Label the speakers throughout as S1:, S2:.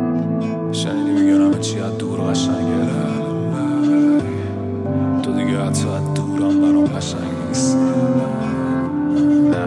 S1: شنیدی میگن همه چی از دور قشنگه، تو دیگه حتی از دورم برام قشنگ نیست. نه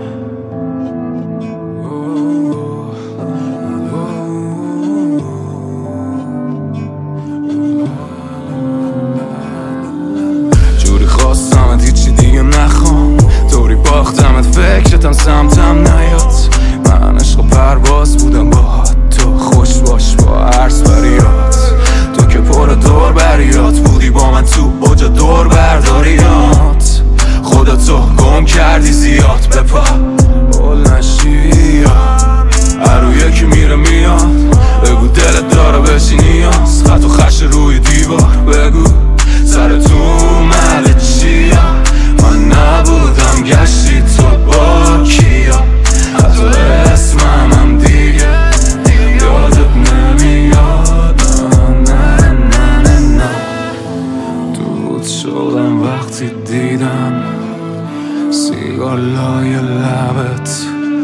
S1: جوری خواستمت هیچی دیگه نخوام، طوری باختمت فکرتم سمتم نیاد. من عشق پرواز بودم باهات، تو خوش باش با عرض بریات. تو که پر دور بریات بودی با من تو اوج دور برداریات. خودتو گم کردی زیاد به پا بول نشی یا هرو یکی میره میاد. بگو دلت داره بشی نیاز، خط و خش روی دیوار بگو سرت اومده چیا. من نبودم گشتی تو با کیا، حتی اسمم هم دیگه یادت نمیاد. نه نه نه نه دود شدم وقتی دیدم سیگار لای لبت.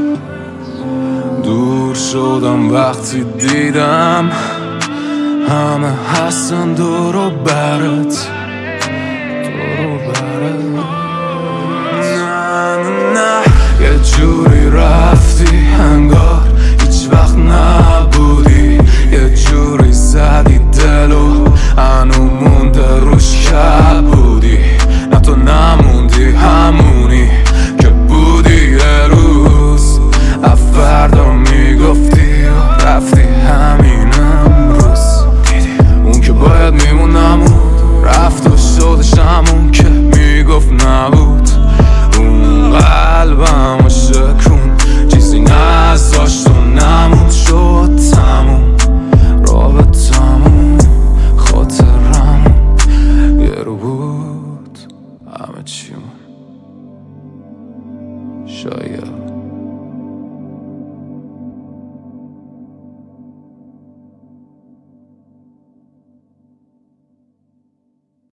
S1: دور شدم وقتی دیدم همه هستن دور و برت. نه یه جوری رفتی انگار هیچ وقت نبودی، یه جوری زدی دلو هنو مونده روش کبودی. نه تو نموندی همونی که بودی یه روز، افردا میگفتی و رفتی همین امروز. اون که باید میمون نمون، رفت و شدش همون که میگفت نبود. اون قلبم و شکون چیزی نزاشت و نمون. شد تموم رابطمون، خاطرمون یه رو بود همه چیمون. شاید